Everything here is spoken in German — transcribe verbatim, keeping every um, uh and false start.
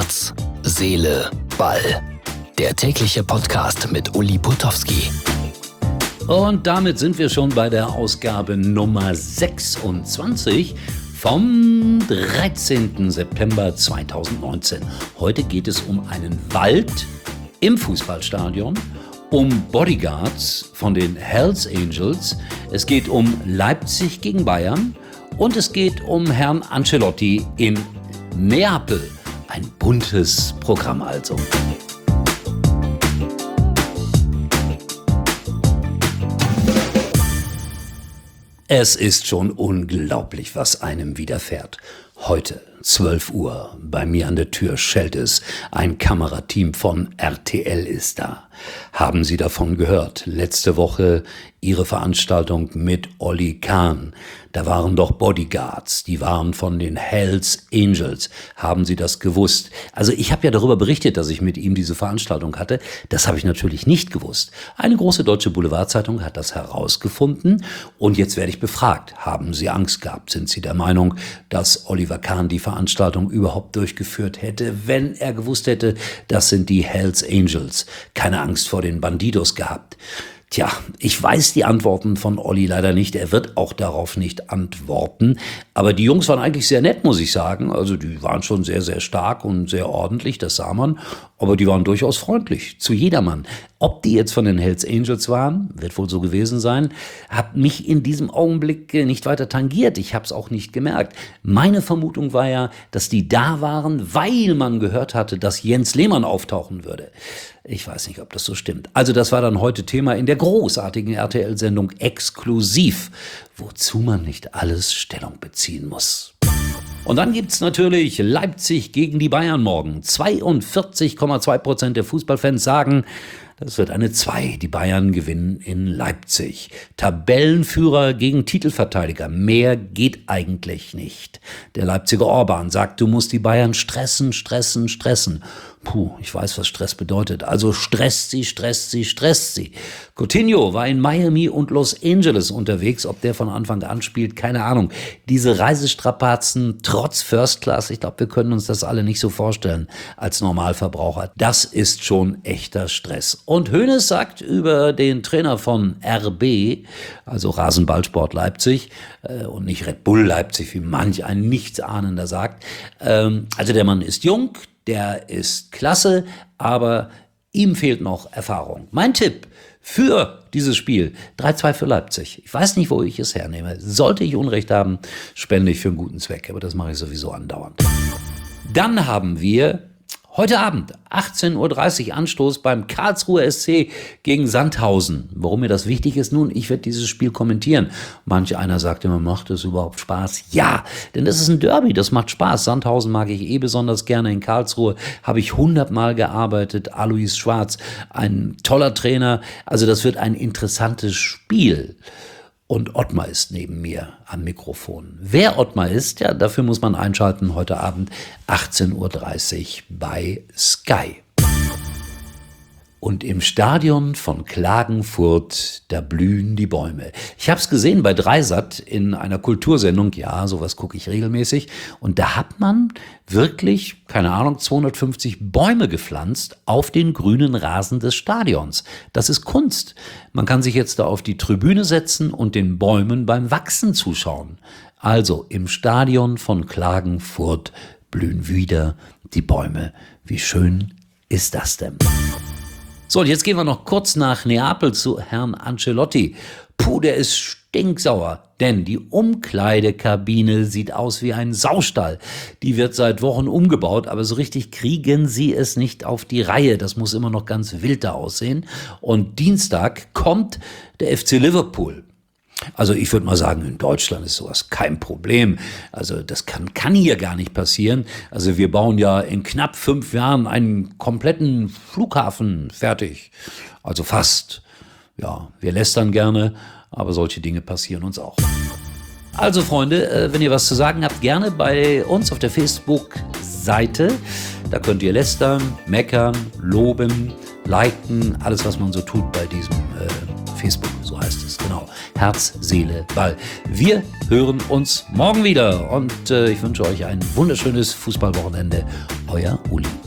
Herz, Seele, Ball. Der tägliche Podcast mit Uli Putowski. Und damit sind wir schon bei der Ausgabe Nummer sechsundzwanzig vom dreizehnten September zweitausendneunzehn. Heute geht es um einen Wald im Fußballstadion, um Bodyguards von den Hells Angels, es geht um Leipzig gegen Bayern und es geht um Herrn Ancelotti in Neapel. Ein buntes Programm also. Es ist schon unglaublich, was einem widerfährt. Heute, zwölf Uhr, bei mir an der Tür schellt es. Ein Kamerateam von R T L ist da. Haben Sie davon gehört? Letzte Woche Ihre Veranstaltung mit Oli Kahn. Da waren doch Bodyguards, die waren von den Hells Angels. Haben Sie das gewusst? Also ich habe ja darüber berichtet, dass ich mit ihm diese Veranstaltung hatte. Das habe ich natürlich nicht gewusst. Eine große deutsche Boulevardzeitung hat das herausgefunden und jetzt werde ich befragt. Haben Sie Angst gehabt? Sind Sie der Meinung, dass Oliver Kahn die Veranstaltung überhaupt durchgeführt hätte, wenn er gewusst hätte, das sind die Hells Angels? Keine Angst vor den Bandidos gehabt? Tja, ich weiß die Antworten von Olli leider nicht. Er wird auch darauf nicht antworten. Aber die Jungs waren eigentlich sehr nett, muss ich sagen. Also die waren schon sehr, sehr stark und sehr ordentlich, das sah man. Aber die waren durchaus freundlich zu jedermann. Ob die jetzt von den Hells Angels waren, wird wohl so gewesen sein, hat mich in diesem Augenblick nicht weiter tangiert. Ich habe es auch nicht gemerkt. Meine Vermutung war ja, dass die da waren, weil man gehört hatte, dass Jens Lehmann auftauchen würde. Ich weiß nicht, ob das so stimmt. Also das war dann heute Thema in der großartigen R T L-Sendung Exklusiv, wozu man nicht alles Stellung beziehen muss. Und dann gibt's natürlich Leipzig gegen die Bayern morgen. zweiundvierzig Komma zwei Prozent der Fußballfans sagen, das wird eine zwei. Die Bayern gewinnen in Leipzig. Tabellenführer gegen Titelverteidiger. Mehr geht eigentlich nicht. Der Leipziger Orban sagt, du musst die Bayern stressen, stressen, stressen. Puh, ich weiß, was Stress bedeutet. Also stresst sie, stresst sie, stresst sie. Coutinho war in Miami und Los Angeles unterwegs. Ob der von Anfang an spielt, keine Ahnung. Diese Reisestrapazen trotz First Class, ich glaube, wir können uns das alle nicht so vorstellen als Normalverbraucher. Das ist schon echter Stress. Und Hoeneß sagt über den Trainer von R B, also Rasenballsport Leipzig, äh, und nicht Red Bull Leipzig, wie manch ein Nichtsahnender sagt. Ähm, also der Mann ist jung, der ist klasse, aber ihm fehlt noch Erfahrung. Mein Tipp für dieses Spiel, drei zwei für Leipzig. Ich weiß nicht, wo ich es hernehme. Sollte ich Unrecht haben, spende ich für einen guten Zweck. Aber das mache ich sowieso andauernd. Dann haben wir heute Abend, achtzehn Uhr dreißig, Anstoß beim Karlsruher S C gegen Sandhausen. Warum mir das wichtig ist? Nun, ich werde dieses Spiel kommentieren. Manch einer sagt immer, macht es überhaupt Spaß? Ja, denn das ist ein Derby, das macht Spaß. Sandhausen mag ich eh besonders gerne. In Karlsruhe habe ich hundertmal gearbeitet. Alois Schwarz, ein toller Trainer. Also das wird ein interessantes Spiel. Und Ottmar ist neben mir am Mikrofon. Wer Ottmar ist, ja, dafür muss man einschalten heute Abend achtzehn Uhr dreißig bei Sky. Und im Stadion von Klagenfurt, da blühen die Bäume. Ich habe es gesehen bei Dreisat in einer Kultursendung. Ja, sowas gucke ich regelmäßig. Und da hat man wirklich, keine Ahnung, zweihundertfünfzig Bäume gepflanzt auf den grünen Rasen des Stadions. Das ist Kunst. Man kann sich jetzt da auf die Tribüne setzen und den Bäumen beim Wachsen zuschauen. Also im Stadion von Klagenfurt blühen wieder die Bäume. Wie schön ist das denn? So, und jetzt gehen wir noch kurz nach Neapel zu Herrn Ancelotti. Puh, der ist stinksauer, denn die Umkleidekabine sieht aus wie ein Saustall. Die wird seit Wochen umgebaut, aber so richtig kriegen sie es nicht auf die Reihe. Das muss immer noch ganz wild da aussehen. Und Dienstag kommt der F C Liverpool. Also ich würde mal sagen, in Deutschland ist sowas kein Problem. Also das kann, kann hier gar nicht passieren. Also wir bauen ja in knapp fünf Jahren einen kompletten Flughafen fertig. Also fast. Ja, wir lästern gerne, aber solche Dinge passieren uns auch. Also Freunde, wenn ihr was zu sagen habt, gerne bei uns auf der Facebook-Seite. Da könnt ihr lästern, meckern, loben, liken, alles was man so tut bei diesem äh, Facebook, so heißt es, genau. Herz, Seele, Ball. Wir hören uns morgen wieder und äh, ich wünsche euch ein wunderschönes Fußballwochenende. Euer Uli.